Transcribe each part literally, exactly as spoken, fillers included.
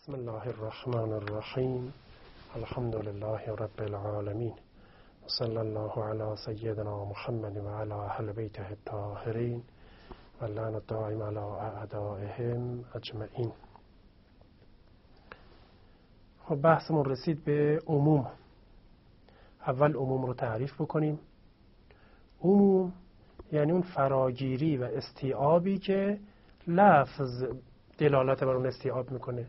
بسم الله الرحمن الرحیم. الحمد لله رب العالمین و صلی الله علی سیدنا محمد و علی اهل بیته الطاهرین و لعن الدائم علی اعدائهم اجمعین. خب بحثمون رسید به عموم. اول عموم رو تعریف بکنیم. عموم یعنی اون فراگیری و استیعابی که لفظ دلالت بر اون استیعاب میکنه،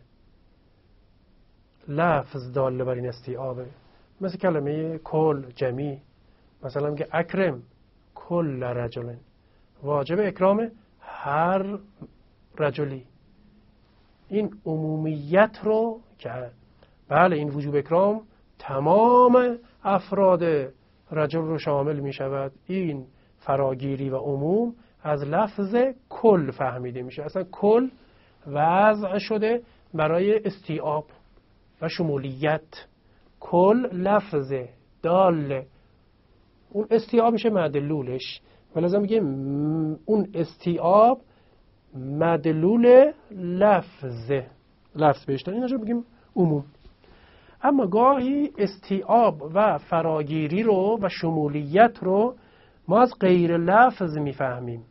لفظ داله بر این استیعابه. مثل کلمه کل، جمعی. مثلا میگه اکرم کل رجل، واجب اکرام هر رجلی. این عمومیت رو که بله این وجوب اکرام تمام افراد رجل رو شامل می شود، این فراگیری و عموم از لفظ کل فهمیده میشه. اصلا کل وضع شده برای استیعاب و شمولیت. کل لفظ دال، اون استیعاب میشه مدلولش، ولذا میگه اون استیعاب مدلول لفظ لفظ بهش داریم، اینجا بگیم عموم. اما گاهی استیعاب و فراگیری رو و شمولیت رو ما از غیر لفظ میفهمیم،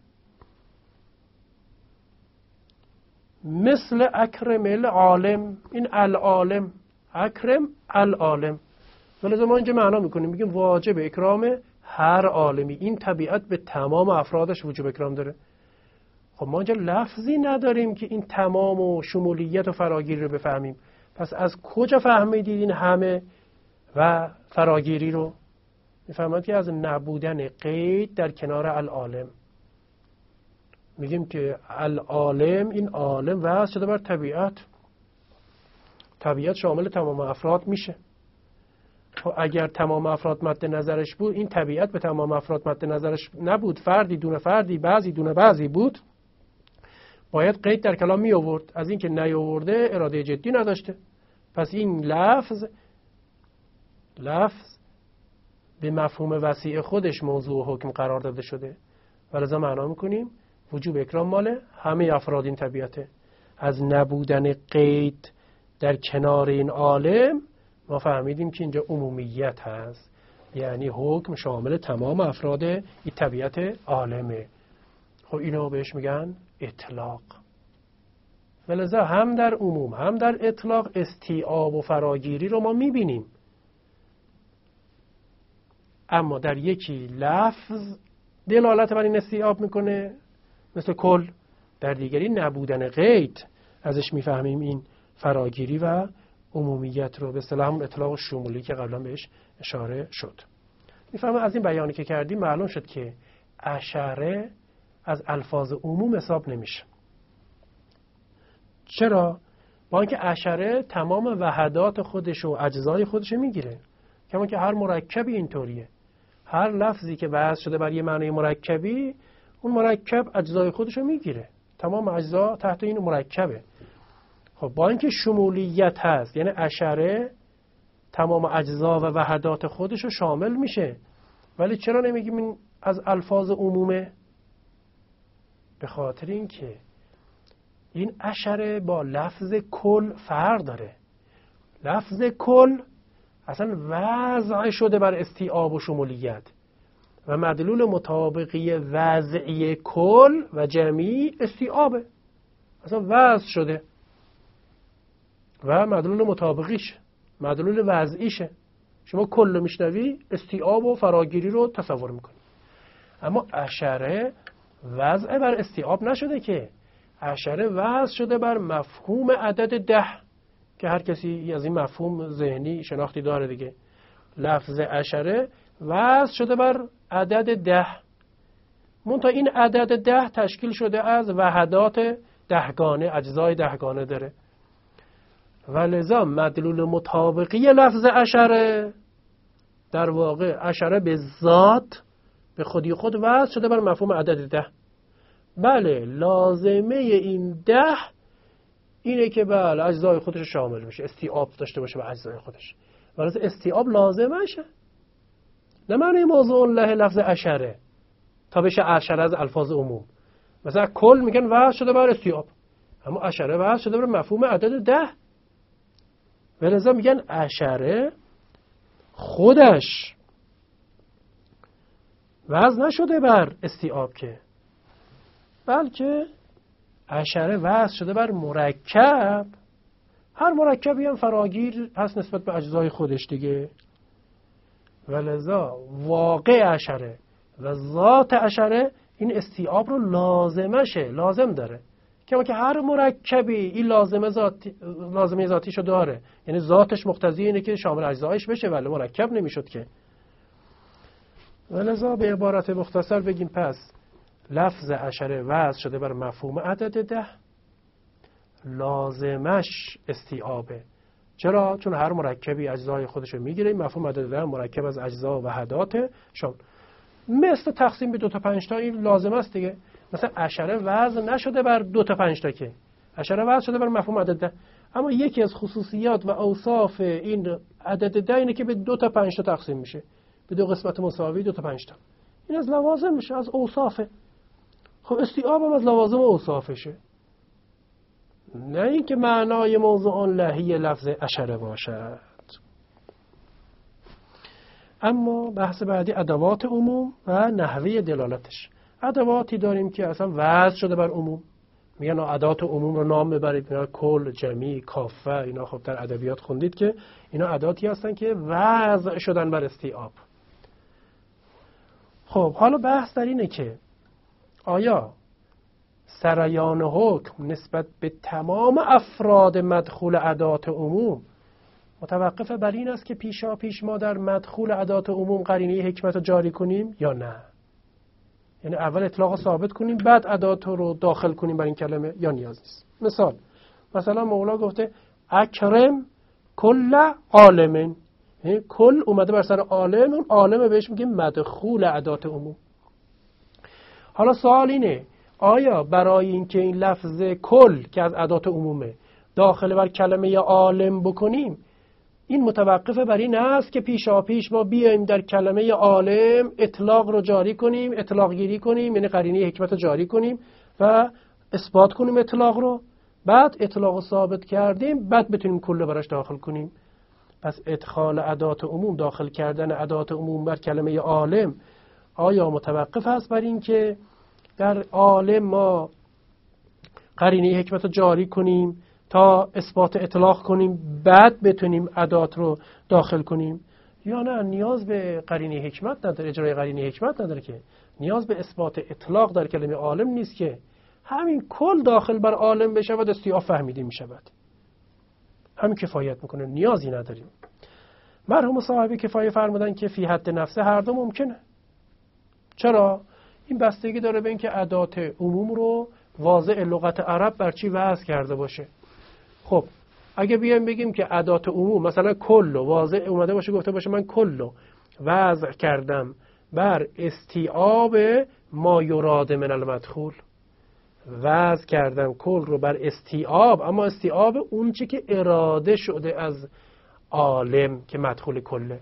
مثل اکرم العالم. این العالم، اکرم العالم، ولذا ما اینجا معنا میکنیم، میگیم واجب اکرام هر عالمی. این طبیعت به تمام افرادش وجوب اکرام داره. خب ما اینجا لفظی نداریم که این تمام و شمولیت و فراگیری رو بفهمیم. پس از کجا فهمیدید این همه و فراگیری رو؟ میفهمید که از نبودن قید در کنار العالم. میگیم که العالم، این عالم وضع شده بر طبیعت، طبیعت شامل تمام افراد میشه. خب اگر تمام افراد مد نظرش بود، این طبیعت به تمام افراد مد نظرش نبود، فردی دونه فردی، بعضی دونه بعضی بود، باید قید در کلام می آورد. از این که نیاورده اراده جدی نداشته. پس این لفظ لفظ به مفهوم وسیع خودش موضوع حکم قرار داده شده، ولذا معنا میکنیم وجوب اکرام مال همه افراد این طبیعته. از نبودن قید در کنار این عالم ما فهمیدیم که اینجا عمومیت هست، یعنی حکم شامل تمام افراد این طبیعت عالمه. خب اینو بهش میگن اطلاق. ولذا هم در عموم هم در اطلاق استیعاب و فراگیری رو ما میبینیم، اما در یکی لفظ دلالت بر این استیعاب میکنه مثل کل، در دیگری نبودن قید ازش میفهمیم این فراگیری و عمومیت رو، به اصطلاح همون اطلاق و شمولی که قبلا بهش اشاره شد. میفهمم از این بیانی که کردیم معلوم شد که عشره از الفاظ عموم حساب نمیشه. چرا؟ با اینکه عشره تمام وحدات خودش و اجزای خودش میگیره، کما که هر مرکبی اینطوریه. هر لفظی که وضع شده بر یه معنی مرکبی، اون مرکب اجزای خودش رو میگیره، تمام اجزا تحت این مرکبه. خب با اینکه شمولیت هست، یعنی عشره تمام اجزا و وحدات خودش رو شامل میشه، ولی چرا نمیگیم این از الفاظ عمومه؟ به خاطر اینکه این عشره با لفظ کل فرق داره. لفظ کل اصلا وضع شده بر استیعاب و شمولیت و مدلول مطابقی وضعی کل و جمعی استیعابه، اصلا وضع شده و مدلول مطابقیش مدلول وضعیشه. شما کل میشنوی استیعاب و فراگیری رو تصور میکنی، اما عشره وضع بر استیعاب نشده، که عشره وضع شده بر مفهوم عدد ده، که هر کسی از این مفهوم ذهنی شناختی داره دیگه. لفظ عشره وضع شده بر عدد ده، منتها این عدد ده تشکیل شده از وحدات دهگانه، اجزای دهگانه داره، و لذا مدلول مطابقی لفظ عشره در واقع عشره به ذات به خودی خود وضع شده بر مفهوم عدد ده. بله لازمه این ده اینه که بله اجزای خودش شامل میشه، استیعاب داشته باشه به اجزای خودش، ولی استیعاب لازمشه، نه معنی موضوع الله لفظ عشره تا بشه عشره از الفاظ عموم. مثلا کل میگن وضع شده بر استیعاب، اما عشره وضع شده بر مفهوم عدد ده. ولذا میگن اشره خودش وضع نشده بر استیعاب که، بلکه اشره وضع شده بر مرکب. هر مرکبی هم فراگیر هست نسبت به اجزای خودش دیگه. ولذا واقع اشره و ذات اشره این استیعاب رو لازمشه، لازم داره. کما که هر مرکبی این لازمه ذاتی، لازمه ذاتیشو داره، یعنی ذاتش مقتضی اینه که شامل اجزایش بشه، ولی مرکب نمیشد که. ولذا به عبارت مختصر بگیم پس لفظ اشره وضع شده بر مفهوم عدد ده، لازمش استیعابه. چرا؟ چون هر مرکبی اجزای خودشو میگیره. مفهوم عدد ده مرکب از اجزا و وحدات شامل، مثل تقسیم به دو تا پنج تا این لازم است دیگه. مثلا اشره وضع نشده بر دو تا پنج تا که، اشره وضع شده بر مفهوم عدد ده. اما یکی از خصوصیات و اوصاف این عدد ده اینه که به دو تا پنج تا تقسیم میشه، به دو قسمت مساوی دو تا پنج تا. این از لوازم میشه، از اوصافه. خب استیعاب هم از لوازم و اوصافشه، نه اینکه معنای موضوع لهی لفظ اشره باشد. اما بحث بعدی ادوات عموم و نحوه دلالتش. ادواتی داریم که اصلا وضع شده بر عموم، میگن ادوات عموم رو نام ببرید، اینا کل، جمعی، کافه، اینا خب در ادبیات خوندید که اینا ادواتی هستن که وضع شدن بر استیعاب. خب حالا بحث در اینه که آیا سریان حکم نسبت به تمام افراد مدخول ادوات عموم متوقف بر این است که پیشا پیش ما در مدخول ادوات عموم قرینه حکمت رو جاری کنیم یا نه؟ یعنی اول اطلاق رو ثابت کنیم بعد ادوات رو داخل کنیم بر این کلمه، یا نیاز نیست؟ مثال، مثلا مولا گفته اکرم کل عالمین، یعنی کل اومده بر سر عالم، اون عالم بهش میگه مدخول ادوات عموم. حالا سوال اینه آیا برای اینکه این لفظ کل که از ادوات عمومه داخل بر کلمه عالم بکنیم، این متوقف بر این است که پیشا پیش ما بیایم در کلمه عالم اطلاق رو جاری کنیم، اطلاق گیری کنیم، یعنی قرینه حکمت رو جاری کنیم و اثبات کنیم اطلاق رو، بعد اطلاق رو ثابت کردیم بعد بتونیم کل رو براش داخل کنیم. پس ادخال ادوات عموم، داخل کردن ادوات عموم بر کلمه عالم، آیا متوقف است بر این که در عالم ما قرینه حکمت رو جاری کنیم تا اثبات اطلاق کنیم بعد بتونیم ادوات رو داخل کنیم، یا نه نیاز به قرینه حکمت نداره، اجرای قرینه حکمت نداره که، نیاز به اثبات اطلاق در کلمه عالم نیست که همین کل داخل بر عالم بشه و استیعاب فهمیده می شود، همین کفایت میکنه، نیازی نداریم. مرحوم صاحب کفایه فرمودن که فی حد نفسه هر دو ممکنه. چرا؟ این بستگی داره به اینکه ادوات عموم رو واضع لغت عرب بر چی وضع کرده باشه. خب اگه بیایم بگیم که ادوات عموم مثلا کل واضع اومده باشه، گفته باشه من کل وضع کردم بر استیعاب ما یراد من المدخول، وضع کردم کل رو بر استیعاب، اما استیعاب اون چی که اراده شده از عالم که مدخول کله.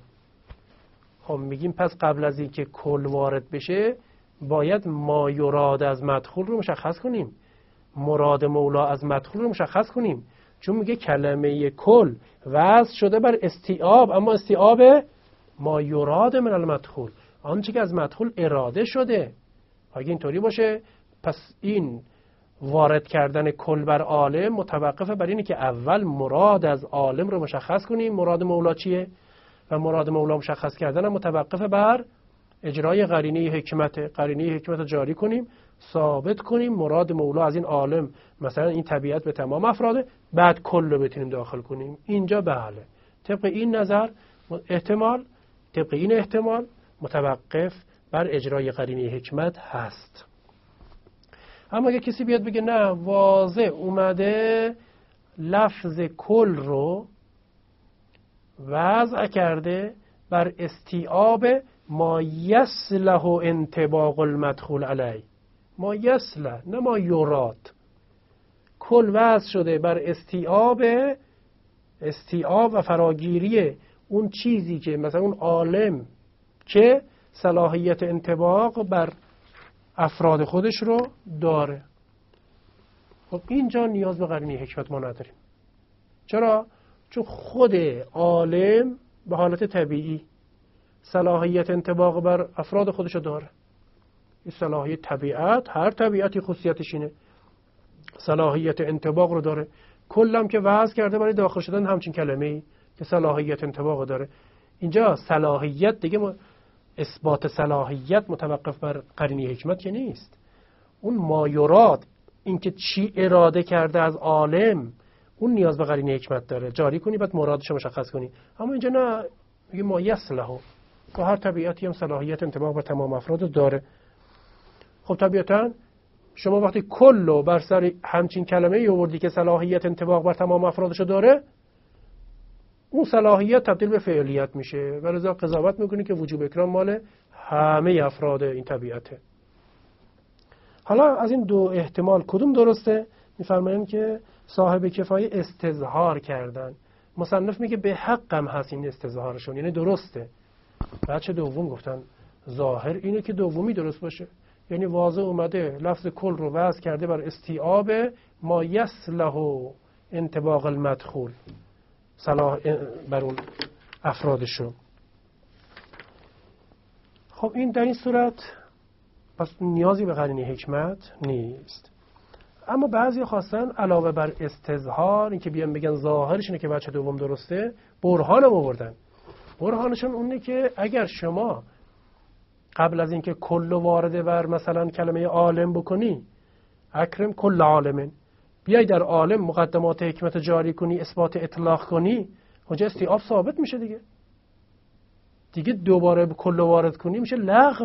خب میگیم پس قبل از این که کل وارد بشه باید ما یراد از مدخول رو مشخص کنیم، مراد مولا از مدخول رو مشخص کنیم، چون میگه کلمه کل وضع شده بر استیعاب، اما استیعاب ما یراد من المدخول، آنچه که از مدخول اراده شده. اگه اینطوری باشه پس این وارد کردن کل بر عالم متوقفه بر اینه که اول مراد از عالم رو مشخص کنیم، مراد مولا چیه، و مراد مولا مشخص کردن هم متوقفه بر اجرای قرینه حکمت، قرینه حکمت رو جاری کنیم، ثابت کنیم مراد مولا از این عالم مثلا این طبیعت به تمام افراده، بعد کل رو بتونیم داخل کنیم. اینجا بله طبق این نظر احتمال، طبق این احتمال متوقف بر اجرای قرینه حکمت هست. اما اگه کسی بیاد بگه نه واضح اومده لفظ کل رو وضع کرده بر استیعاب ما یصلح انطباق المدخول علی، ما یصلح نه ما یراد، کل وضع شده بر استیعاب استیعاب و فراگیری اون چیزی که مثلا اون عالم که صلاحیت انطباق بر افراد خودش رو داره. خب اینجا نیاز به قرینه حکمت ما نداریم. چرا؟ چون خود عالم به حالت طبیعی صلاحیت انطباق بر افراد خودشو داره. این صلاحیت طبیعت، هر طبیعتی خصوصیتش اینه، صلاحیت انطباق رو داره. کلم که وضع کرده برای داخل شدن همچین کلمه‌ای که صلاحیت انطباق داره. اینجا صلاحیت دیگه م... اثبات صلاحیت متوقف بر قرینه حکمت که نیست. اون مایورات، اینکه چی اراده کرده از عالم، اون نیاز به قرینه حکمت داره. جاری کنی بعد مرادش مشخص کنی. اما اینجا نه، میگه ما یصلحو، که هر طبیعتی هم صلاحیت انطباق بر تمام افراد داره. خب طبیعتاً شما وقتی کلو بر سر همچین کلمه ای آوردی که صلاحیت انطباق بر تمام افرادشو داره، اون صلاحیت تبدیل به فعلیت میشه و لذا قضاوت میکنی که وجوب اکرام مال همه افراد این طبیعته. حالا از این دو احتمال کدوم درسته؟ میفرمایند که صاحب کفایه استظهار کردن. مصنف میگه به حقم هست این استظهارشون، یعنی درسته. بچه دوم گفتن ظاهر اینه که دومی درست باشه، یعنی واضح اومده لفظ کل رو وضع کرده بر استیعاب ما یصلح انطباق المدخول، صلاح بر اون افرادشو. خب این در این صورت پس نیازی به قرینه حکمت نیست. اما بعضی خواستن علاوه بر استظهار، این که بیان بگن ظاهرش اینه که بچه دوم درسته، برهان هم آوردن. برهانشون اونه که اگر شما قبل از اینکه کل وارده بر مثلا کلمه عالم بکنی، اکرم کل عالمن، بیای در عالم مقدمات حکمت جاری کنی، اثبات اطلاق کنی، اونجا استیعاب ثابت میشه دیگه. دیگه دوباره کل وارد کنی میشه لغو.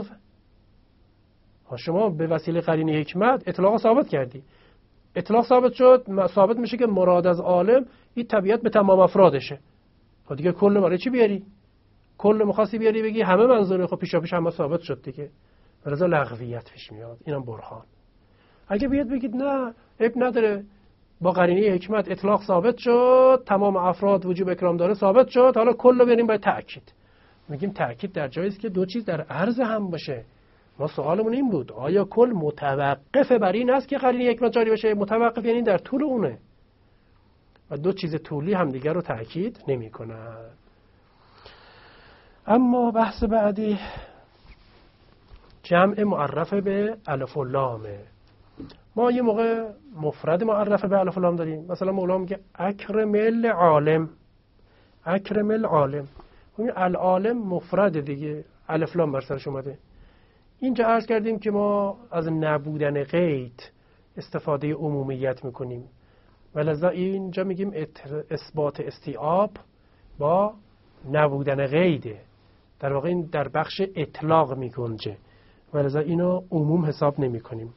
شما به وسیله قرینه حکمت اطلاق ثابت کردی، اطلاق ثابت شد، ثابت میشه که مراد از عالم این طبیعت به تمام افرادشه. خب دیگه کل برای چی بیاری؟ کل مخواستی بیاری بگی همه منظوره، خب پیشا پیش همه ثابت شد دیگه، ولذا لغویت پیش میاد. اینم برهان. اگه بیاد بگید نه عیب نداره، با قرینه حکمت اطلاق ثابت شد، تمام افراد وجوب اکرام داره ثابت شد، حالا کل رو بیاریم باید تأکید. میگیم تأکید در جایی است که دو چیز در عرض هم باشه. ما سوالمون این بود آیا کل متوقف بر این است که قرینه حکمت جاری بشه؟ متوقف یعنی در طول اونه و دو چیز طولی هم دیگر رو تأکید نمی‌کنن. اما بحث بعدی جمع معرف به الف و لامه. ما یه موقع مفرد معرف به الف و لام داریم، مثلا مولا میگه اکرم العالم، اکرم العالم، اون العالم مفرد دیگه، الف لام بر سرش اومده. اینجا عرض کردیم که ما از نبودن قید استفاده عمومیت میکنیم و لذا اینجا میگیم اثبات استیعاب با نبودن قیده، در واقع این در بخش اطلاق میگنجه و لذا اینو عموم حساب نمی کنیم،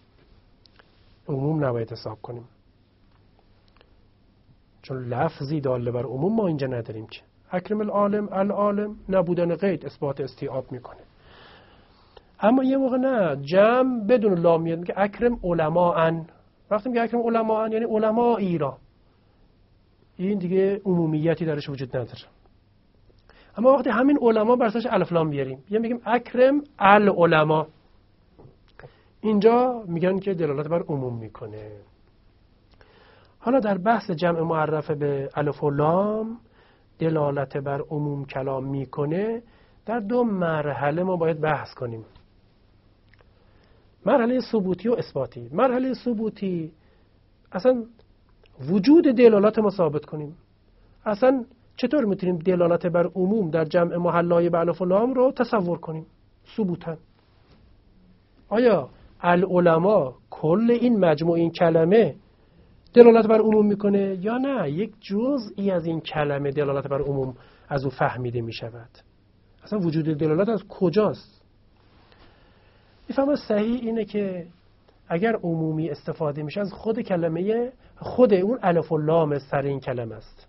عموم نباید حساب کنیم چون لفظی داله بر عموم ما اینجا نداریم. که اکرم العالم، العالم نبودن قید اثبات استیعاب میکنه. اما یه موقع نه، جمع بدون لام میاد، میگه اکرم علماءن. وقتی میگه اکرم علماءن یعنی علمایی را، این دیگه عمومیتی درش وجود نداره. اما وقتی همین علما بر سرش الف لام بیاریم، یه میگیم اکرم العلماء، اینجا میگن که دلالت بر عموم میکنه. حالا در بحث جمع معرف به الف و لام دلالت بر عموم کلام میکنه، در دو مرحله ما باید بحث کنیم. مرحله ثبوتی و اثباتی. مرحله ثبوتی اصلا وجود دلالت ما ثابت کنیم. اصلا چطور میتونیم دلالت بر عموم در جمع محلای به الف و لام رو تصور کنیم ثبوتاً؟ آیا العلماء کل این مجموع این کلمه دلالت بر عموم میکنه یا نه یک جزئی از این کلمه دلالت بر عموم از او فهمیده میشود؟ اصلا وجود دلالت از کجاست؟ میفهمم صحیح اینه که اگر عمومی استفاده میشه از خود کلمه، خود اون الف و لام سر این کلمه است.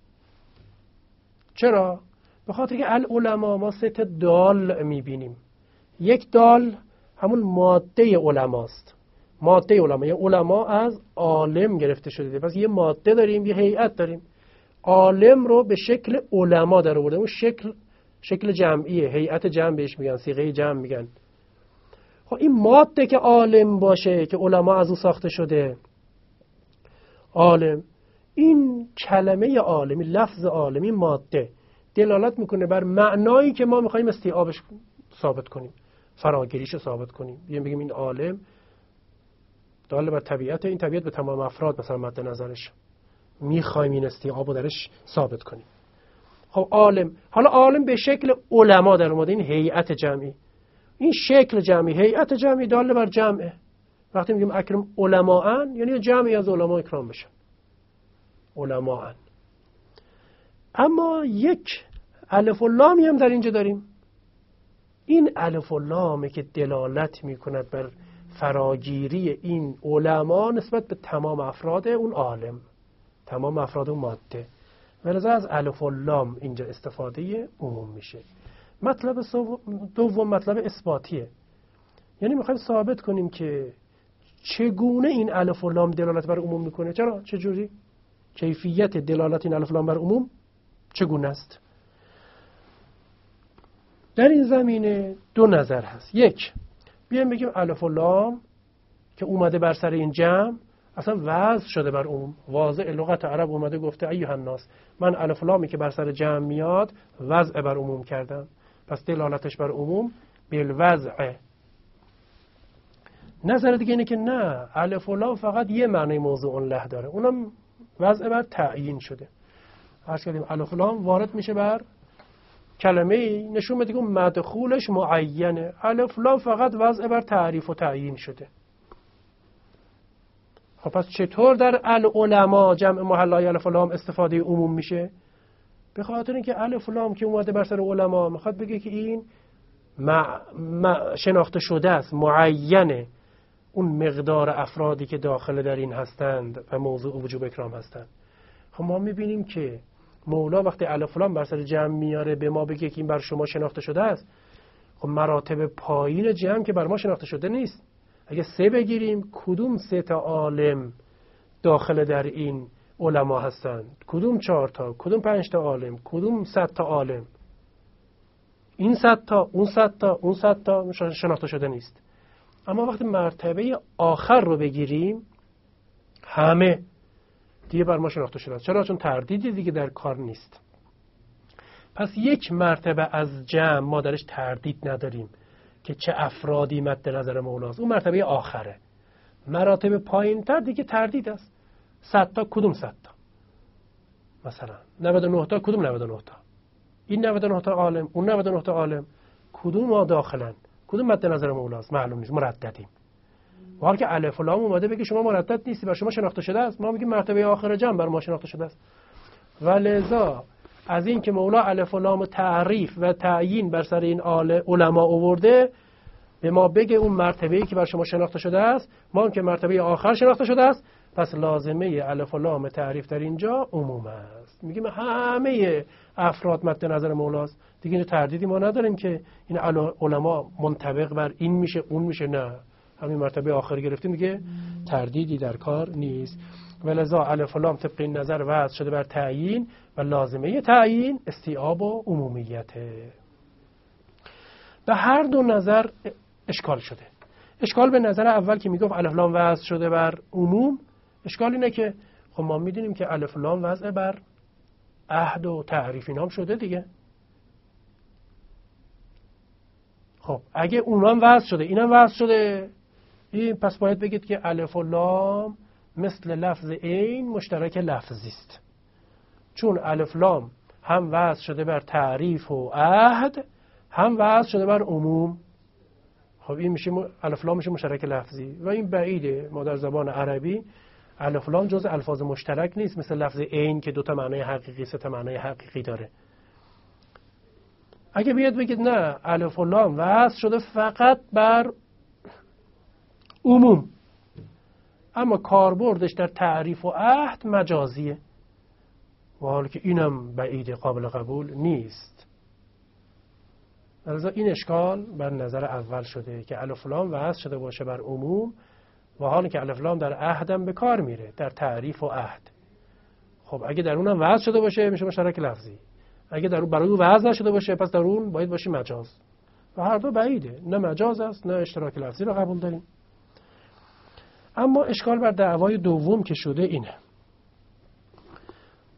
چرا؟ به خاطر که العلماء ما سه تا دال میبینیم. یک دال همون ماده علماست. ماده علما، یعنی علما از عالم گرفته شده. پس یه ماده داریم، یه هیئت داریم. عالم رو به شکل علما در آورده. اون شکل شکل جمعیه، هیئت جمع بهش میگن، صیغه جمع میگن. خب این ماده که عالم باشه که علما از او ساخته شده، عالم، این کلمه عالمی، لفظ عالمی، ماده دلالت میکنه بر معنایی که ما میخوایم استیعابش ثابت کنیم، فراگیریش ثابت کنیم. بیایم بگیم این عالم دال بر طبیعت، این طبیعت به تمام افراد مثلا مد نظرش، میخوایم این استیعاب رو درش ثابت کنیم. خب عالم، حالا عالم به شکل علما در اومده، این هیئت جمعی، این شکل جمعی، هیئت جمعی دال بر جمعه. وقتی میگیم اکرم علماءن یعنی جمعی از علما اکرام بشن، علماءن. اما یک الف و لامی هم در اینجا داریم. این الف و لامی که دلالت میکند بر فراگیری این علما نسبت به تمام افراد اون عالم، تمام افراد اون ماده. ولذا از الف و لام اینجا استفاده عموم میشه. مطلب دوم مطلب اثباتیه، یعنی میخوایم ثابت کنیم که چگونه این الف و لام دلالت بر عموم میکنه. چرا؟ چجوری؟ کیفیت دلالت این الف و لام بر عموم چگونه است؟ در این زمینه دو نظر هست. یک، بیایم بگیم الف و لام که اومده بر سر این جمع اصلا وضع شده بر عموم. واضح لغت عرب اومده گفته ایها الناس، من الف و لامی که بر سر جمع میاد وضع بر عموم کردم، پس دلالتش بر عموم بالوضع. نظر دیگه اینه که نه، الف و لام فقط یه معنی موضوع له داره، اونم وضع بر تعیین شده. عرض کردیم الف و لام وارد میشه بر کلمه، نشون میده که مدخولش معینه. الف و لام فقط وضع بر تعریف و تعیین شده. خب پس چطور در العلماء جمع محلای الف و لام استفاده عموم میشه؟ به خاطر اینکه الف و لام که اومده بر سر علما میخواد بگه که این مع... مع... شناخته شده است، معینه، اون مقدار افرادی که داخل در این هستند و موضوع وجوب اکرام هستند. خب ما میبینیم که مولا وقتی الف و لام بر سر جمع میاره به ما بگه که این بر شما شناخته شده است، خب مراتب پایین جمع که بر ما شناخته شده نیست. اگه سه بگیریم، کدوم سه تا عالم داخل در این علما هستند؟ کدوم چهار تا؟ کدوم پنج تا عالم؟ کدوم صد تا عالم؟ این صد تا، اون صد تا، اون صد تا شناخته شده نیست. اما وقتی مرتبه آخر رو بگیریم، همه دیگه بر ما شناخته شده است. چرا؟ چون تردیدی دیگه در کار نیست. پس یک مرتبه از جمع ما درش تردید نداریم که چه افرادی مد نظر مولاست، اون مرتبه آخره. مراتب پایین تر دیگه تردید است. صد تا کدوم صد تا؟ مثلا نود و نه تا کدوم نود و نه تا؟ این نود و نه تا عالم، اون نود و نه تا عالم، کدوم ما داخلن؟ کدوم مد نظر مولاست؟ معلوم نیست، مرددیم. و حال که الف و لام اومده بگه شما مردد نیستی، بر شما شناخته شده است، ما میگیم مرتبه آخر جمع بر ما شناخته شده است. ولذا از این که مولا الف و لام تعریف و تعیین بر سر این علما آورده، به ما بگه اون مرتبه‌ای که بر شما شناخته شده است، ما هم که مرتبه آخر شناخته شده است، پس لازمه الف و لام تعریف در اینجا عموم است. میگیم همه افراد مد نظر مولاست، دیگه اینو تردیدی ما نداریم که این علما منطبق بر این میشه اون میشه. نه، همین مرتبه آخر گرفتیم دیگه تردیدی در کار نیست. ولذا الف و لام طبق این نظر وضع شده بر تعیین و لازمه تعیین استیعاب و عمومیته. به هر دو نظر اشکال شده. اشکال به نظر اول که میگفت الف لام وضع شده بر عموم، اشکال اینه که خب ما میدونیم که الف لام وضع بر عهد و تعریف اینا هم شده دیگه. خب اگه اونم وضع شده اینم وضع شده، این پس باید بگید که الف و لام مثل لفظ عین مشترک لفظی است، چون الف لام هم وضع شده بر تعریف و عهد، هم وضع شده بر عموم. خب این میشه الف لام میشه مشترک لفظی و این بعیده. ما در زبان عربی الف لام جز الفاظ مشترک نیست، مثل لفظ عین که دو تا معنای حقیقی سه تا معنای حقیقی داره. اگه بیاد بگید نه، الف و لام وضع شده فقط بر عموم، اما کاربردش در تعریف و عهد مجازیه، و حالا که اینم بعیده، قابل قبول نیست. لذا این اشکال بر نظر اول شده که الف لام وضع شده باشه بر عموم، و حالا که الف لام در عهدم به کار میره، در تعریف و عهد. خب اگه در اونم وضع شده باشه میشه مشترک لفظی، اگه در اون برای اون وضع نشده باشه پس در اون باید باشه مجاز. و هر دو بعیده، نه مجاز است نه اشتراک لفظی رو قبول داریم. اما اشکال بر دعوای دوم که شده اینه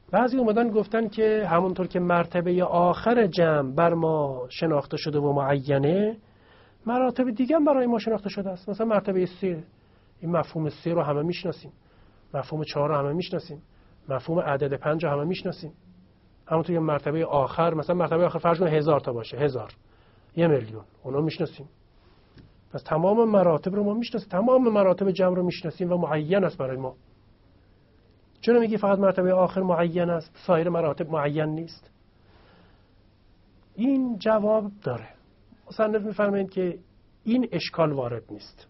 بعضی اومدن گفتن که همونطور که مرتبه آخر جمع بر ما شناخته شده و معینه، مراتب دیگه هم برای ما شناخته شده است. مثلا مرتبه سه، این مفهوم سه رو همه میشناسیم، مفهوم چهار رو همه میشناسیم، مفهوم عدد پنج رو همه میشناسیم. همونطور که مرتبه آخر، مثلا مرتبه آخر فرض کن هزار تا باشه، هزار، یه میلیون، اونو میشناسیم. پس تمام مراتب رو ما میشناسیم، تمام مراتب جمع رو میشناسیم و معین است برای ما. چرا میگی فقط مرتبه آخر معین است، سایر مراتب معین نیست؟ این جواب داره. مصنف میفرمایند که این اشکال وارد نیست.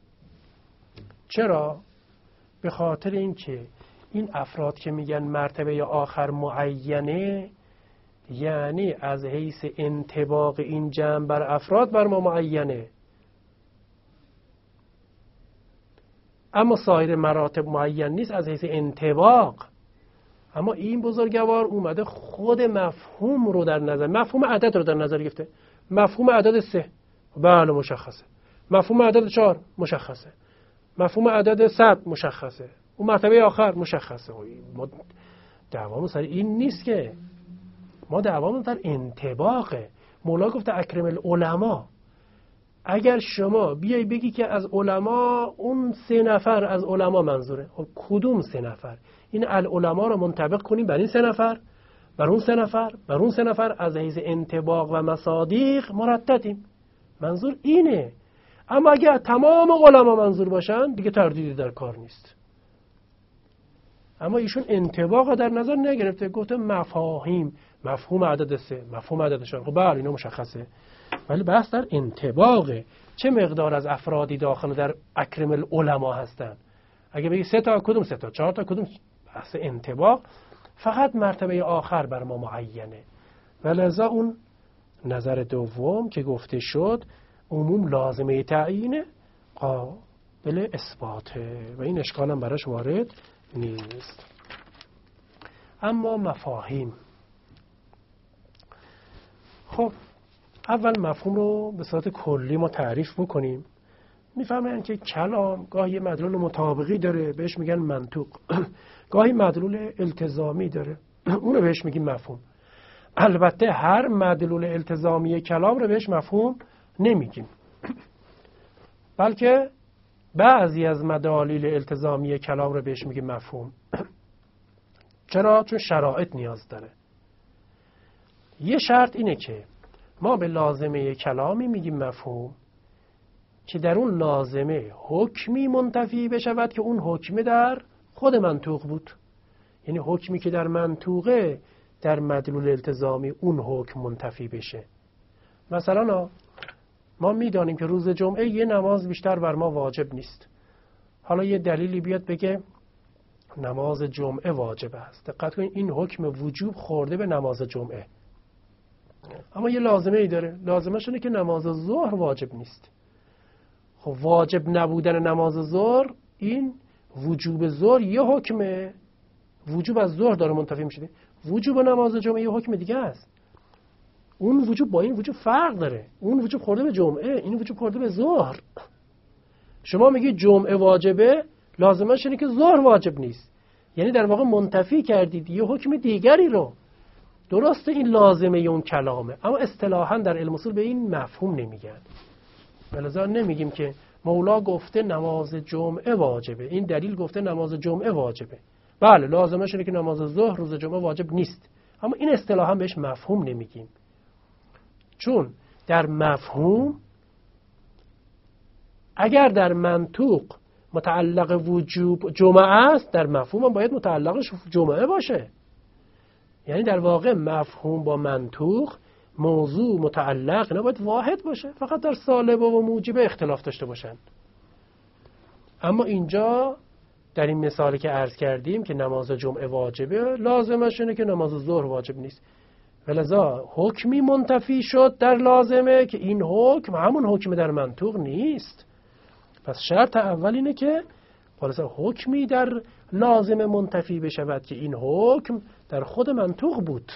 چرا؟ به خاطر اینکه این افراد که میگن مرتبه آخر معینه، یعنی از حیث انطباق این جمع بر افراد بر ما معینه، اما سایر مراتب معین نیست از حیث انطباق. اما این بزرگوار اومده خود مفهوم رو در نظر، مفهوم عدد رو در نظر گرفته. مفهوم عدد سه، بله مشخصه. مفهوم عدد چهار، مشخصه. مفهوم عدد صد، مشخصه. اون مرتبه آخر مشخصه. ما دعوامون سر این نیست که، ما دعوامون در انطباقه. مولا گفته اکرم العلماء. اگر شما بیای بگی که از علما اون سه نفر از علما منظوره، خب کدوم سه نفر؟ این العلماء رو منطبق کنیم بر این سه نفر، بر اون سه نفر، بر اون سه نفر، از حیث انطباق و مصادیق مرددیم. منظور اینه. اما اگر تمام علما منظور باشن دیگه تردیدی در کار نیست. اما ایشون انطباق در نظر نگرفته، گفته مفاهیم، مفهوم عدد سه، مفهوم عدد چهار. خب بله اینا مشخصه، ولی بحث در انطباقه. چه مقدار از افرادی داخل در اکرم العلماء هستن؟ اگه بگی سه تا، کدوم سه تا؟ چهار تا، کدوم؟ بحث انطباق. فقط مرتبه آخر بر ما معینه. ولذا اون نظر دوم که گفته شد عموم لازمه تعیینه، قابل اثباته و این اشکال هم براش وارد نیست. اما مفاهیم، خب اول مفهوم رو به صورت کلی ما تعریف بکنیم. میفهمن که کلام گاهی مدلول مطابقی داره، بهش میگن منطوق. گاهی مدلول التزامی داره، اون رو بهش میگیم مفهوم. البته هر مدلول التزامی کلام رو بهش مفهوم نمیگیم، بلکه بعضی از مدالیل التزامی کلام رو بهش میگیم مفهوم. چرا؟ چون شرایط نیاز داره. یه شرط اینه که ما به لازمه کلامی میگیم مفهوم که در اون لازمه حکمی منتفی بشود که اون حکمی در خود منطوق بود. یعنی حکمی که در منطوقه در مدلول التزامی اون حکم منتفی بشه. مثلا ما میدانیم که روز جمعه یه نماز بیشتر بر ما واجب نیست. حالا یه دلیلی بیاد بگه نماز جمعه واجب است. دقت کنید این حکم وجوب خورده به نماز جمعه، اما یه لازمه ای داره. لازمش اینه که نماز ظهر واجب نیست. خب واجب نبودن نماز ظهر، این وجوب ظهر یه حکمه، وجوب از ظهر داره منتفی میشه. وجوب نماز جمعه یه حکم دیگه است. اون وجوب با این وجوب فرق داره. اون وجوب خورده به جمعه، این وجوب خورده به ظهر. شما میگی جمعه واجبه، لازمش اینه که ظهر واجب نیست. یعنی در واقع منتفی کردید یه حکم دیگری رو. درسته این لازمه اون کلامه، اما اصطلاحاً در علم اصول به این مفهوم نمیگن. ولذا نمیگیم که مولا گفته نماز جمعه واجبه، این دلیل گفته نماز جمعه واجبه. بله لازمش اینه که نماز ظهر روز جمعه واجب نیست، اما این اصطلاحاً بهش مفهوم نمیگیم. چون در مفهوم اگر در منطوق متعلق وجوب جمعه است، در مفهوم هم باید متعلقش جمعه باشه. یعنی در واقع مفهوم با منطوق، موضوع متعلق نباید واحد باشه، فقط در سالبه و موجبه اختلاف داشته باشن. اما اینجا در این مثالی که عرض کردیم که نماز جمعه واجبه، لازمش اینه که نماز ظهر واجب نیست. ولذا حکمی منتفی شد در لازمه که این حکم همون حکم در منطوق نیست. پس شرط اول اینه که خلاصه حکمی در لازمه منتفی بشود که این حکم در خود منطوق بود.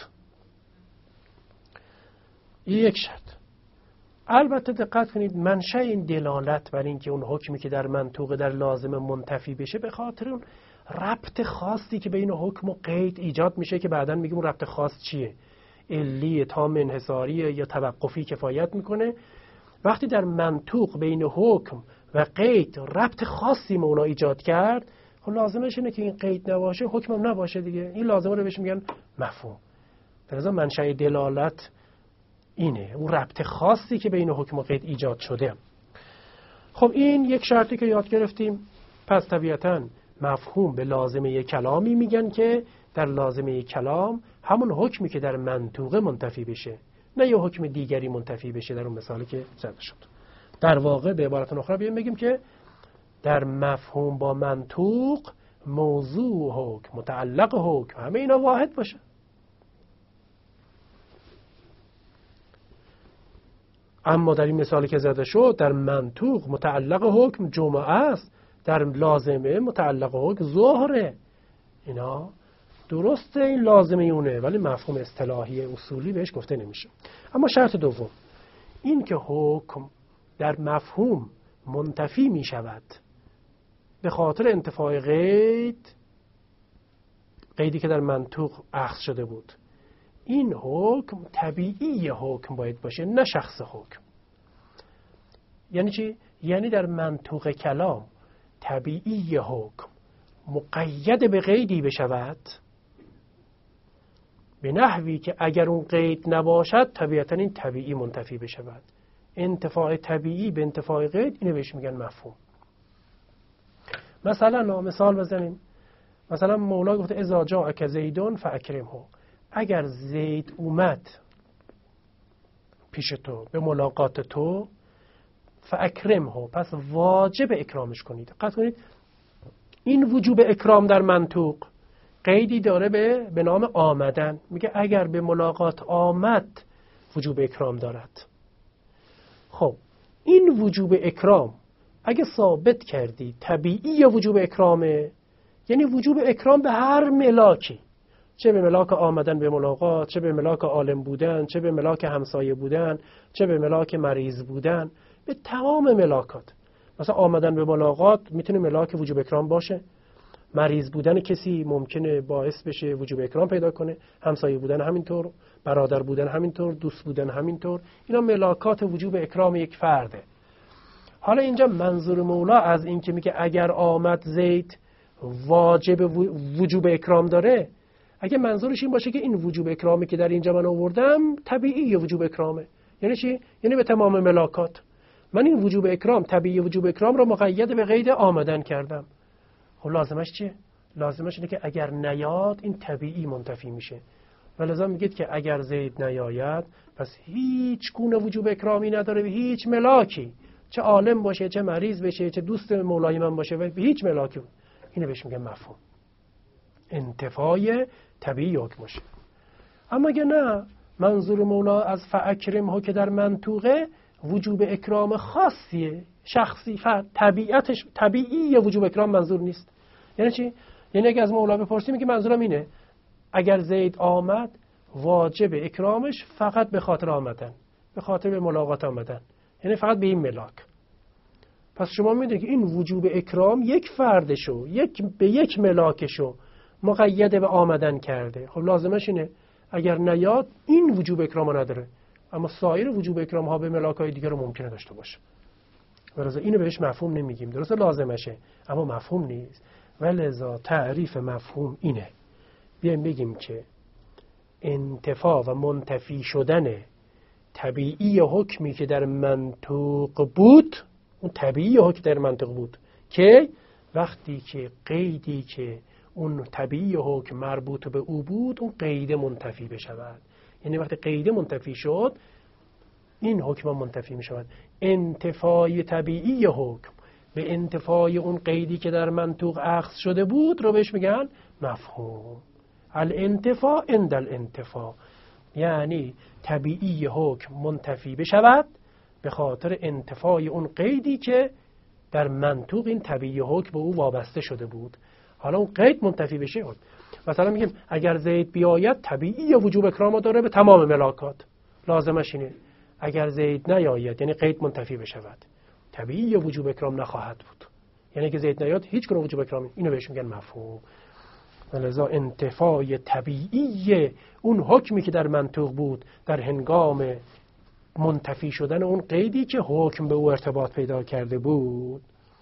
این یک شرط. البته دقت کنید منشأ این دلالت بر این که اون حکمی که در منطوق در لازمه منتفی بشه به خاطر اون ربط خاصی که بین حکم و قید ایجاد میشه که بعداً میگیم اون ربط خاص چیه، علی، تام، انحصاری یا توقفی کفایت میکنه. وقتی در منطوق بین حکم و قید ربط خاصی مولا ایجاد کرد، خب لازمش اینه که این قید نباشه حکم هم نباشه دیگه. این لازمه رو بهش میگن مفهوم. در ازا منشأ دلالت اینه، اون ربط خاصی که بین حکم و قید ایجاد شده. خب این یک شرطی که یاد گرفتیم. پس طبیعتاً مفهوم به لازمه کلامی میگن که در لازمه کلام همون حکمی که در منطوقه منتفی بشه، نه یه حکم دیگری منتفی بشه در اون مثالی که زده شد. در واقع به عبارت اخرى بیایم بگیم که در مفهوم با منطوق موضوع حکم، متعلق حکم، همه اینا واحد باشه. اما در این مثالی که زده شد در منطوق متعلق حکم جمعه است، در لازمه متعلق حکم ظهره. اینا درسته، این لازمه اونه، ولی مفهوم اصطلاحی اصولی بهش گفته نمیشه. اما شرط دوم این که حکم در مفهوم منتفی می شود به خاطر انتفاع قید، قیدی که در منطوق اخذ شده بود، این حکم طبیعی حکم باید باشه، نه شخص حکم. یعنی چی؟ یعنی در منطوق کلام طبیعی حکم مقید به قیدی بشود به نحوی که اگر اون قید نباشد طبیعتا این طبیعی منتفی بشود. انتفاع طبیعی به انتفاع قید، اینو بهش میگن مفهوم. مثلا مثال بزنیم. مثلا مولا گفته اذا جاءک زیدون فاکرمه، اگر زید اومد پیش تو به ملاقات تو، فاکرمه، پس واجب اکرامش کنید. دقت کنید این وجوب اکرام در منطوق قیدی داره به به نام آمدن. میگه اگر به ملاقات آمد وجوب اکرام دارد. خب این وجوب اکرام اگه ثابت کردی طبیعی یا وجوب اکرامه، یعنی وجوب اکرام به هر ملاکی، چه به ملاک آمدن به ملاقات، چه به ملاک عالم بودن، چه به ملاک همسایه بودن، چه به ملاک مریض بودن، به تمام ملاکات. مثلا آمدن به ملاقات میتونه ملاک وجوب اکرام باشه، مریض بودن کسی ممکنه باعث بشه وجوب اکرام پیدا کنه، همسایه بودن همینطور، برادر بودن همینطور، دوست بودن همینطور. اینا ملاکات وجوب اکرام یک فرده. حالا اینجا منظور مولا از این که میگه اگر آمد زید واجب وجوب اکرام داره، اگه منظورش این باشه که این وجوب اکرامی که در اینجا من آوردم طبیعی وجوب اکرامه، یعنی چی؟ یعنی به تمام ملاکات. من این وجوب اکرام، طبیعی وجوب اکرام رو مقید به قید آمدن کردم. خب لازمش چیه؟ لازمش اینه که اگر نیاد این طبیعی منتفی میشه. ولذا میگید که اگر زید نیاید پس هیچ گونه وجوب اکرامی نداره به هیچ ملاکی، چه عالم باشه، چه مریض بشه، چه دوست مولای من باشه، به هیچ ملاکی. اینو بهش میگن مفهوم، انتفاع طبیعی حکم باشه. اما اگه نه، منظور مولا از فاکرمه که در منطوقه وجوب اکرام خاصیه، شخصی، فرد، طبیعتش طبیعی یا وجوب اکرام منظور نیست. یعنی چی؟ یعنی اگه از مولا بپرسیم که منظورم اینه اگر زید آمد واجب اکرامش فقط به خاطر آمدن، به خاطر به ملاقات آمدن، یعنی فقط به این ملاک. پس شما میدونید که این وجوب اکرام یک فردشو، یک به یک ملاکشو مقید به آمدن کرده. خب لازمش اینه اگر نیاد این وجوب اکرامو نداره، اما سایر وجوب اکرام ها به ملاکای دیگر رو ممکنه داشته باشه. ولذا اینو بهش مفهوم نمیگیم. درسته لازمشه اما مفهوم نیست. ولذا تعریف مفهوم اینه. بیایم بگیم که انتفاع و منتفی شدن طبیعی حکمی که در منطوق بود، اون طبیعی حکم در منطق بود که وقتی که قیدی که اون طبیعی حکم مربوط به او بود اون قید منتفی بشود. یعنی وقتی قید منتفی شد این حکم منتفی می شود. انتفاع طبیعی حکم به انتفاع اون قیدی که در منطوق اخذ شده بود رو بهش میگن مفهوم. الانتفاع عند الانتفاع، یعنی طبیعی حکم منتفی بشود به خاطر انتفاع اون قیدی که در منطوق این طبیعی حکم به او وابسته شده بود. حالا اون قید منتفی بشه. مثلا میگیم اگر زید بیاید طبیعی وجوب اکرام داره به تمام ملاکات، لازمش اینه اگر زید نیاید یعنی قید منتفی بشود، طبیعی وجوب اکرام نخواهد بود، یعنی که زید نیاد هیچ گونه وجوب اکرام، اینو بهش میگن مفهوم. ولذا انتفای طبیعی اون حکمی که در منطوق بود در هنگام منتفی شدن اون قیدی که حکم به او ارتباط پیدا کرده بود.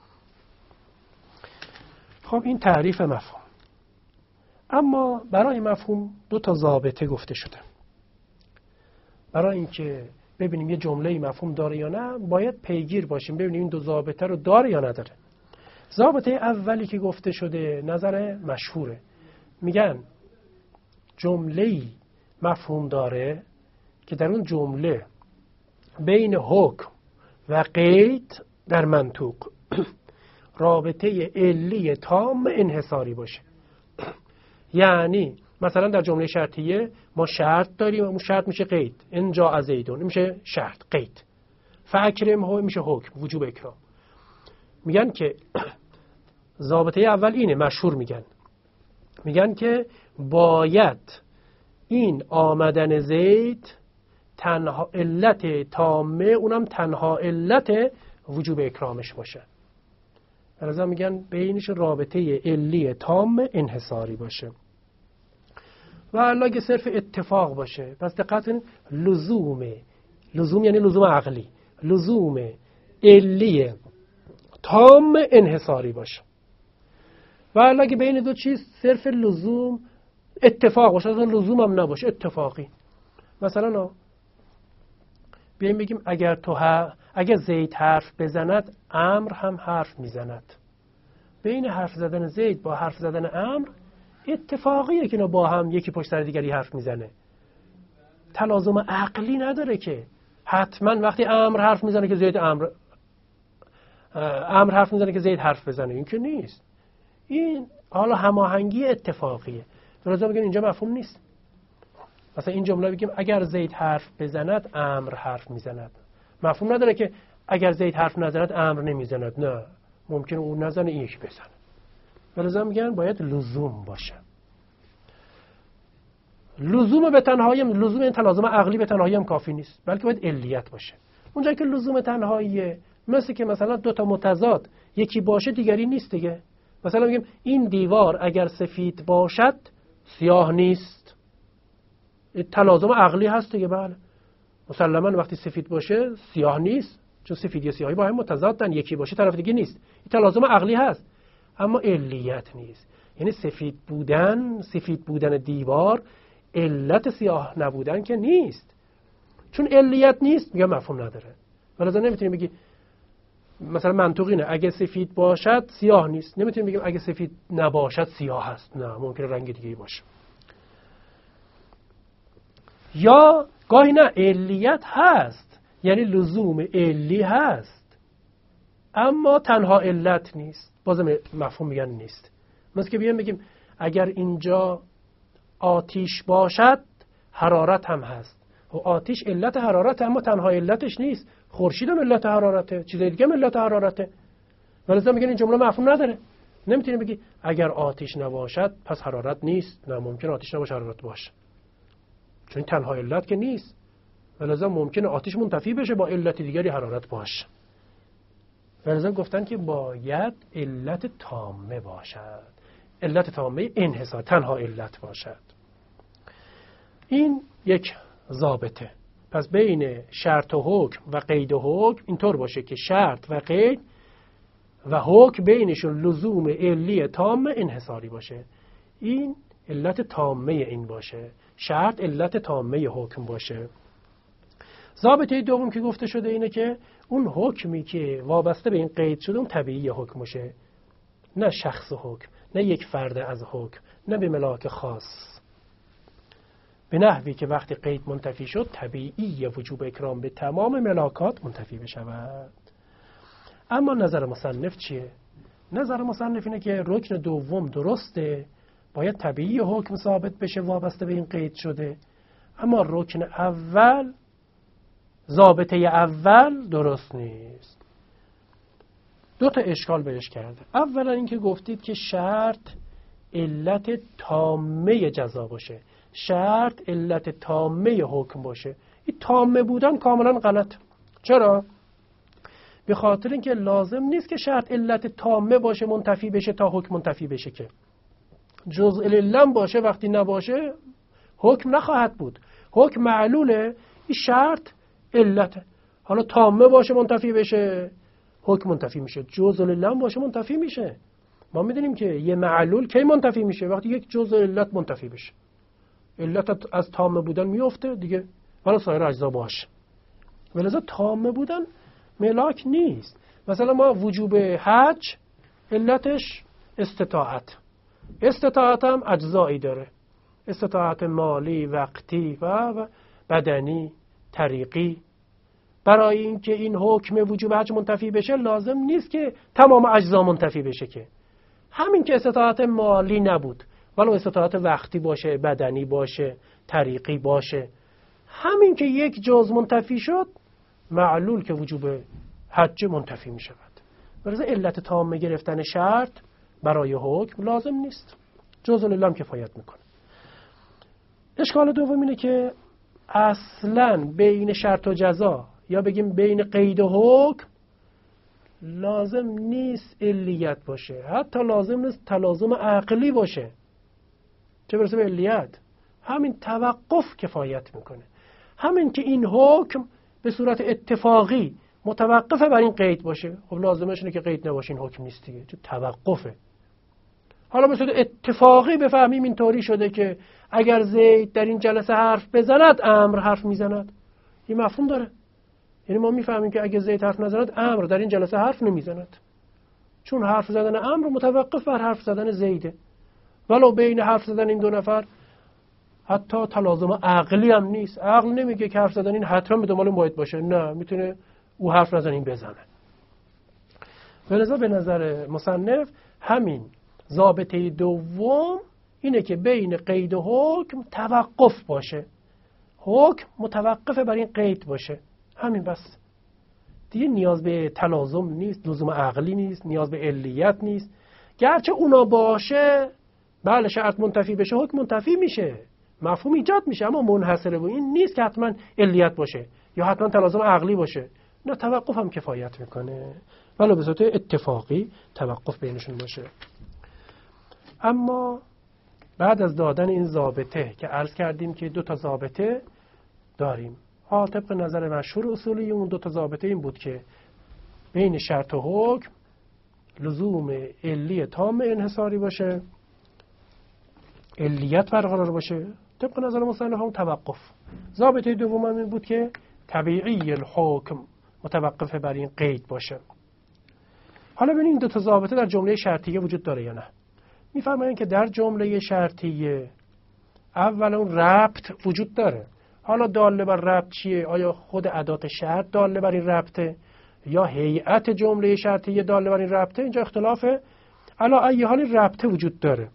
خب این تعریف مفهوم. اما برای مفهوم دو تا ضابطه گفته شده. برای اینکه ببینیم یه جمله مفهوم داره یا نه باید پیگیر باشیم ببینیم این دو ضابطه رو داره یا نداره. ضابطه اولی که گفته شده نظر مشهوره، میگن جمله‌ای مفهوم داره که در اون جمله بین حکم و قید در منطوق رابطه علی تام انحصاری باشه. یعنی مثلا در جمله شرطیه ما شرط داریم و اون شرط میشه قید، ان جاء زیدون میشه شرط قید، فاکرم هو میشه حکم وجوب اکرام. میگن که ضابطه اول اینه، مشهور میگن میگن که باید این آمدن زید تنها علت تامه، اونم تنها علت وجوب اکرامش باشه. لذا میگن بینش رابطه علی تام انحصاری باشه. و اگه صرف اتفاق باشه پس دقت کنید لزوم، لزوم یعنی لزوم عقلی، لزوم علی تام انحصاری باشه. و اگه بین دو چیز صرف لزوم اتفاق باشه، اصلا لزوم هم نباشه، اتفاقی. مثلا بیایم بگیم اگر تو ها اگر زید حرف بزند امر هم حرف میزند. بین حرف زدن زید با حرف زدن امر اتفاقیه که اینا با هم یکی پشت سر دیگری حرف میزنه، تلازم عقلی نداره که حتما وقتی امر حرف میزنه که زید امر امر حرف میزنه که زید حرف بزنه، این که نیست. این حالا هماهنگی اتفاقیه. درسته میگن اینجا مفهوم نیست. مثلا این جمله بگیم اگر زید حرف بزند امر حرف میزند، مفهوم نداره که اگر زید حرف نزند امر نمیزند. نه، ممکنه اون نزنه این یک بزنه. ولذا میگن باید لزوم باشه. لزوم به تنهایی، لزوم این تلازم عقلی به تنهایی هم کافی نیست، بلکه باید علیت باشه. اونجایی که لزوم تنهاییه مثل که مثلا دو تا متضاد یکی باشه دیگری نیست دیگه. مثلا میگیم این دیوار اگر سفید باشد سیاه نیست، تلازم عقلی هست دیگه. بله مسلماً وقتی سفید باشه سیاه نیست، چون سفیدی و سیاهی با هم متضادن، یکی باشه طرف دیگه نیست. این تلازم عقلی هست اما علیت نیست. یعنی سفید بودن، سفید بودن دیوار علت سیاه نبودن که نیست. چون علیت نیست میگم مفهوم نداره. ولذا نمیتونیم بگی مثلا منطق اینه اگه سفید باشد سیاه نیست، نمیتونیم بگیم اگه سفید نباشد سیاه هست. نه، ممکنه رنگ دیگه‌ای باشه. یا گاهی نه علیت هست، یعنی لزوم علی هست اما تنها علت نیست، بازم مفهوم میگن نیست. مثل که بیان بگیم اگر اینجا آتیش باشد حرارت هم هست، و آتیش علت حرارت اما تنها علتش نیست، خورشید هم علت حرارته، چیز دیگه هم علت حرارته. ولذا میگن این جمله مفهوم نداره. نمیتونی بگی اگر آتیش نباشد پس حرارت نیست. نه، ممکن آتیش نباشه حرارت باشه، چون تنها علت که نیست. ولذا ممکنه آتیش منتفی بشه با علت دیگری حرارت باشه. ولذا گفتن که باید علت تامه باشد، علت تامه انحصار، تنها علت باشد. این یک ضابطه. پس بین شرط و حکم و قید و حکم اینطور باشه که شرط و قید و حکم بینشون لزوم علی تامه انحصاری باشه. این علت تامه این باشه، شرط علت تامه حکم باشه. ضابطه دوم که گفته شده اینه که اون حکمی که وابسته به این قید شده اون طبیعی حکم باشه، نه شخص حکم، نه یک فرد از حکم، نه به ملاک خاص، به نحوی که وقتی قید منتفی شد طبیعی وجوب اکرام به تمام ملاکات منتفی بشود. اما نظر مصنف چیه؟ نظر مصنف اینه که رکن دوم درسته، باید طبیعی حکم ثابت بشه وابسته به این قید شده، اما رکن اول، ضابطه اول درست نیست. دو تا اشکال بهش کرده. اولا اینکه گفتید که شرط علت تامه جزا باشه، شرط علت تامه حکم باشه. این تامه بودن کاملا غلط. چرا؟ به خاطر اینکه لازم نیست که شرط علت تامه باشه منتفی بشه تا حکم منتفی بشه، که جزء العله باشه وقتی نباشه حکم نخواهد بود. حکم معلوله، این شرط علته. حالا تامه باشه منتفی بشه حکم منتفی میشه، جزء العله باشه منتفی میشه. ما میدونیم که یه معلول کی منتفی میشه؟ وقتی یک جزء علت منتفی بشه. علت از تامه بودن میفته دیگه، ولی سایر اجزا باشه. ولذا تامه بودن ملاک نیست. مثلا ما وجوب حج علتش استطاعت، استطاعت هم اجزایی داره، استطاعت مالی، وقتی و بدنی، طریقی. برای اینکه این حکم وجوب حج منتفی بشه لازم نیست که تمام اجزا منتفی بشه، که همین که استطاعت مالی نبود ولو استطاعت وقتی باشه، بدنی باشه، طریقی باشه، همین که یک جز منتفی شد معلول که وجوب حج منتفی می شود. برای علت تامه گرفتن شرط برای حکم لازم نیست، جزء العله هم کفایت میکنه. اشکال دوم اینه که اصلاً بین شرط و جزا یا بگیم بین قید و حکم لازم نیست علیت باشه، حتی لازم نیست تلازم عقلی باشه، چه برسه به علیت. همین توقف کفایت میکنه. همین که این حکم به صورت اتفاقی متوقفه بر این قید باشه، خب لازمش اینه که قید نباشه این حکم نیست دیگه، چون توقفه. حالا به صورت اتفاقی بفهمیم اینطوری شده که اگر زید در این جلسه حرف بزند امر حرف میزند، این مفهوم داره. یعنی ما میفهمیم که اگر زید حرف نزند امر در این جلسه حرف نمیزند، چون حرف زدن امر متوقف بر حرف زدن زیده. ولو بین حرف زدن این دو نفر حتی تلازم عقلی هم نیست، عقل نمیگه که حرف زدن این حتما به دنبال باید باشه، نه، میتونه او حرف نزن این بزنه. ولذا به نظر مصنف همین ضابطه دوم اینه که بین قید و حکم توقف باشه، حکم متوقف بر این قید باشه، همین بس دیگه. نیاز به تلازم نیست، لزوم عقلی نیست، نیاز به علیت نیست. گرچه اونا باشه بله شرط منتفی بشه حکم منتفی میشه، مفهوم ایجاد میشه، اما منحصره به این نیست که حتما علیت باشه یا حتما تلازم عقلی باشه، نه، توقف هم کفایت میکنه، ولی به صورت اتفاقی توقف بینشون باشه. اما بعد از دادن این ضابطه که عرض کردیم که دو تا ضابطه داریم، ها طبق نظر مشهور اصولی اون دو تا ضابطه این بود که بین شرط و حکم لزوم علی تام انحصاری باشه، علیت برقرار باشه، طبق نظر مصنف هم توقف. ضابطه دوم این بود که طبیعی الحکم متوقف بر این قید باشه. حالا ببینید این دو تا ضابطه در جمله شرطیه وجود داره یا نه. میفرمایند که در جمله شرطیه اولا اون ربط وجود داره. حالا داله بر ربط چیه؟ آیا خود ادات شرط داله بر این ربطه یا هیئت جمله شرطیه داله بر این ربطه؟ اینجا اختلافه. علا ای حال ربطه وجود داره،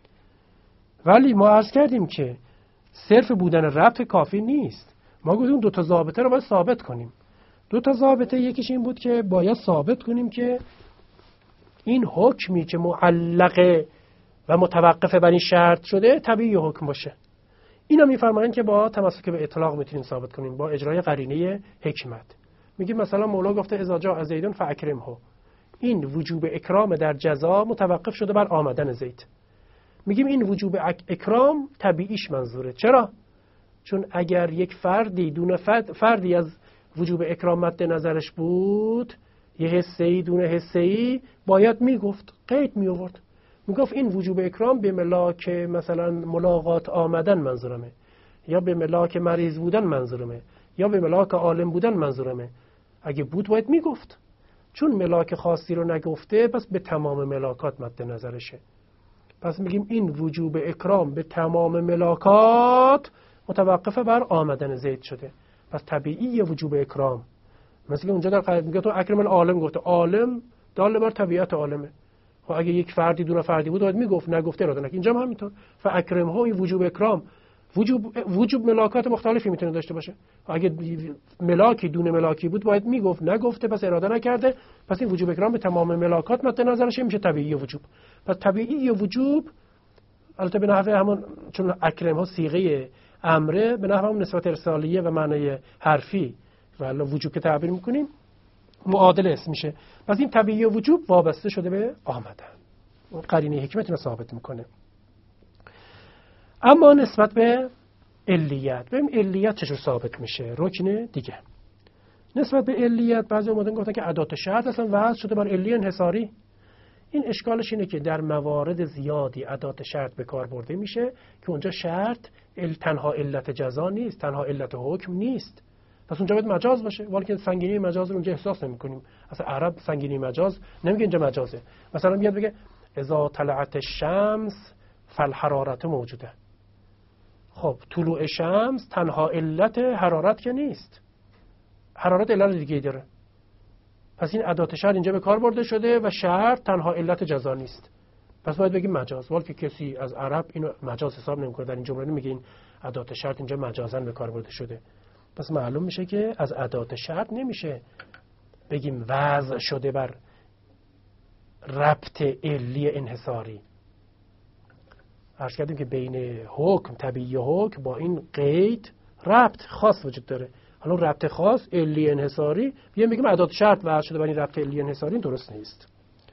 ولی ما عرض کردیم که صرف بودن ربط کافی نیست. ما گفتیم دو تا ضابطه رو باید ثابت کنیم. دو تا ضابطه یکیش این بود که باید ثابت کنیم که این حکمی که معلقه و متوقف بر این شرط شده طبیعی حکم باشه. اینا میفرمایند که با تمسک به اطلاق میتونیم ثابت کنیم با اجرای قرینه حکمت. میگیم مثلا مولا گفته اذا جاء زیدون فاکرمه، این وجوب اکرام در جزا متوقف شده بر آمدن زید. میگیم این وجوب اکرام طبیعیش منظوره. چرا؟ چون اگر یک فردی دون فردی از وجوب اکرام مد نظرش بود، یه حسه‌ای دون حسه‌ای باید میگفت، قید می آورد، میگفت این وجوب اکرام به ملاک مثلا ملاقات آمدن منظورمه، یا به ملاک مریض بودن منظورمه، یا به ملاک عالم بودن منظورمه. اگه بود باید میگفت، چون ملاک خاصی رو نگفته پس به تمام ملاکات مد نظرشه. پس میگیم این وجوب اکرام به تمام ملاکات متوقف بر آمدن زید شده، پس طبیعی وجوب اکرام. مثلا اونجا در میگه تو اکرم العالم گفته، عالم دال بر طبیعت عالمه. خب اگه یک فردی دون فردی بود باید میگفت، نگفته اراده نکنه. اینجا هم همینطور فاکرم ها وجوب اکرام وجوب وجوب ملاکات مختلفی میتونه داشته باشه. اگه ملاکی دون ملاکی بود باید میگفت، نگفته پس اراده نکرده، پس این وجوب اکرام به تمام ملاکات مد نظرشه، میشه طبیعی وجوب. پس طبیعی وجوب البته به نحو همون، چون اکرم ها صیغه امره، به نحو همون نسبت ارسالیه و معنی حرفی و وجوب که تعبیر میکنیم معادل اسم میشه. پس این طبیعی وجوب وابسته شده به آمدن. قرینه حکمت رو ثابت میکنه. اما نسبت به علیت، ببین علیت چجور ثابت میشه؟ رکن دیگه. نسبت به علیت بعضی اومدن گفتن که ادات شرط اصلا وضع شده بر علی انحصاری. این اشکالش اینه که در موارد زیادی ادات شرط به کار برده میشه که اونجا شرط تنها علت جزا نیست، تنها علت حکم نیست. پس اونجا باید مجاز باشه، ولی که سنگینی مجاز رو اونجا احساس نمی‌کنیم. اصلا عرب سنگینی مجاز نمیگه اینجا مجازه. مثلا میاد بگه اذا طلعت الشمس فالحرارت موجوده. خب طلوع شمس تنها علت حرارت که نیست، حرارت علت دیگه داره. پس این ادات شرط اینجا به کار برده شده و شرط تنها علت جزا نیست. پس باید بگیم مجاز، ولی که کسی از عرب اینو مجاز حساب نمی‌کنه. در این جمله نمیگه این ادات شرط اینجا مجازاً به کار برده شده. پس معلوم میشه که از ادات شرط نمیشه بگیم وضع شده بر ربط علی انحصاری. عرض کردیم که بین حکم طبیعی و حکم با این قید ربط خاص وجود داره. حالا ربط خاص علی انحصاری بیایم بگیم ادات شرط وضع شده بر این ربط علی انحصاری، درست نیست.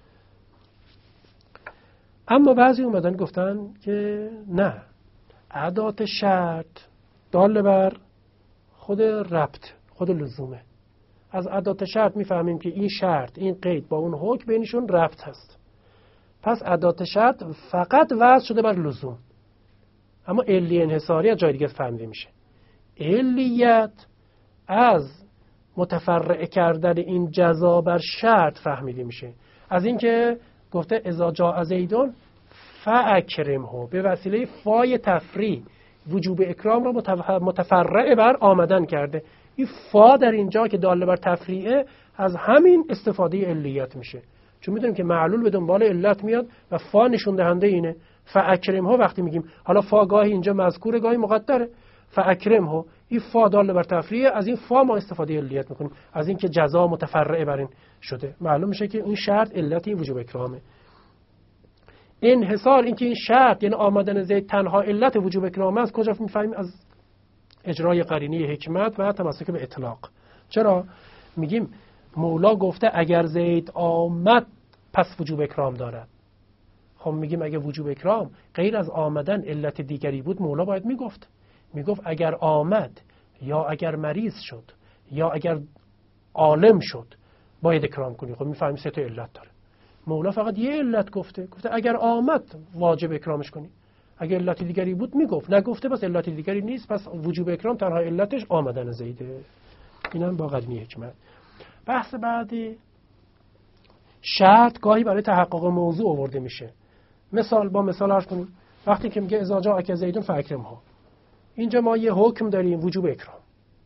اما بعضی اومدن گفتن که نه، ادات شرط دال بر خود ربط، خود لزومه. از ادات شرط میفهمیم که این شرط، این قید با اون حکم بینشون ربط هست. پس ادات شرط فقط وضع شده بر لزوم. اما علی انحصاری از جای دیگه فهمیده میشه. علیت از متفرع کردن این جزا بر شرط فهمیده میشه. از اینکه گفته اذا جاء زیدون فاکرمه، به وسیله فای تفریع وجوب اکرام را متفرع بر آمدن کرده. این فا در اینجا که داله بر تفریعه از همین استفاده علیت میشه، چون میدونیم که معلول به دنبال علت میاد و فا نشون دهنده اینه. فاکرمه وقتی میگیم، حالا فا گاهی اینجا مذکور گاهی مقدره، فاکرمه این فا داله بر تفریعه، از این فا ما استفاده علیت میکنیم، از این که جزا متفرع بر این شده. معلوم میشه که این شرط علتی وجوب اکرامه. انحصار، این که این شرط یعنی آمدن زید تنها علت وجوب اکرام است، کجا میفهمیم؟ از اجرای قرینه حکمت و تمسک به اطلاق. چرا میگیم مولا گفته اگر زید آمد پس وجوب اکرام دارد؟ خب میگیم اگه وجوب اکرام غیر از آمدن علت دیگری بود، مولا باید میگفت میگفت اگر آمد یا اگر مریض شد یا اگر عالم شد باید اکرام کنی. خب میفهمیم سه تا علت داره. مولا فقط یه علت گفته، گفته اگر آمد واجب اکرامش کنی. اگر علت دیگری بود میگفت، نگفته پس علت دیگری نیست، پس وجوب اکرام تنها علتش آمدن زیده. اینم با قرینه حکمت. بحث بعدی، شرط گاهی برای تحقق موضوع آورده میشه. مثال با مثال عرض کنیم. وقتی که میگه اذا جاء زیدون فاکرمه، اینجا ما یه حکم داریم وجوب اکرام،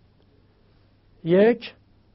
یک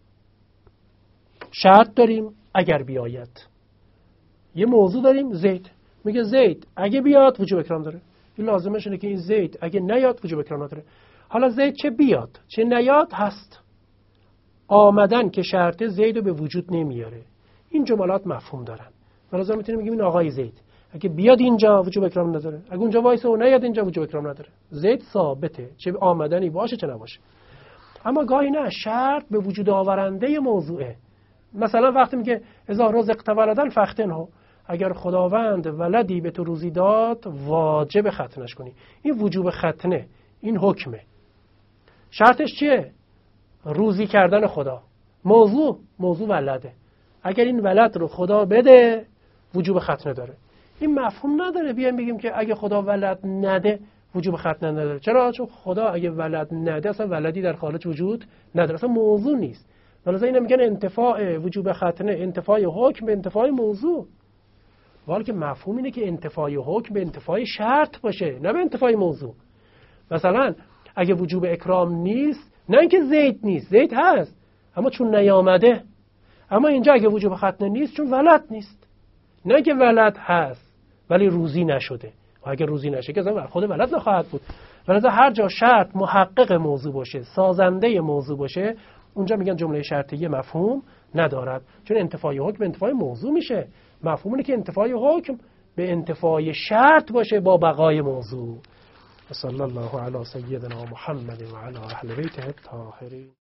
شرط داریم اگر بیاید، یه موضوع داریم زید، میگه زید اگه بیاد وجوب اکرام داره. این لازمش اینه که این زید اگه نیاد وجوب اکرام نداره. حالا زید چه بیاد چه نیاد هست، آمدن که شرط زید رو به وجود نمیاره. این جملات مفهوم دارن. مثلا میتونیم بگیم این آقای زید اگه بیاد اینجا وجوب اکرام نداره، اگه اونجا وایسه و نیاد اینجا وجوب اکرام نداره. زید ثابته، چه آمدنی باشه چه نباشه. اما گاهی نه، شرط به وجود آورنده موضوعه. مثلا وقتی میگه اذا رزقت ولدا فاختنه، اگر خداوند ولدی به تو روزی داد واجب ختنش کنی. این وجوب ختنه، این حکمه. شرطش چیه؟ روزی کردن خدا. موضوع موضوع ولده. اگر این ولد رو خدا بده وجوب ختنه داره. این مفهوم نداره بیایم بگیم که اگه خدا ولد نده وجوب ختنه نداره. چرا؟ چون خدا اگه ولد نده اصلا ولدی در خارج وجود نداره، اصلا موضوع نیست. ولذا اینا میگن انتفاع وجوب ختنه انتفاع حکم به انتفاع موضوع. ولی که مفهوم اینه که انتفاع حکم به انتفاع شرط باشه، نه به انتفاع موضوع. مثلا اگه وجوب اکرام نیست، نه اینکه زید نیست، زید هست اما چون نیامده. اما اینجا اگه وجوب ختنه نیست چون ولد نیست، نه که ولد هست ولی روزی نشده. و اگه روزی نشه که خود ولد نخواهد بود. ولذا هر جا شرط محقق موضوع باشه، سازنده موضوع باشه، اونجا میگن جمله شرطیه مفهوم ندارد، چون انتفاع حکم به انتفاع موضوع میشه. مفهوم اینه که انتفاع حکم به انتفاع شرط باشه با بقای موضوع. صلی الله علی سیدنا محمد و علی اهل بیته الطاهرین.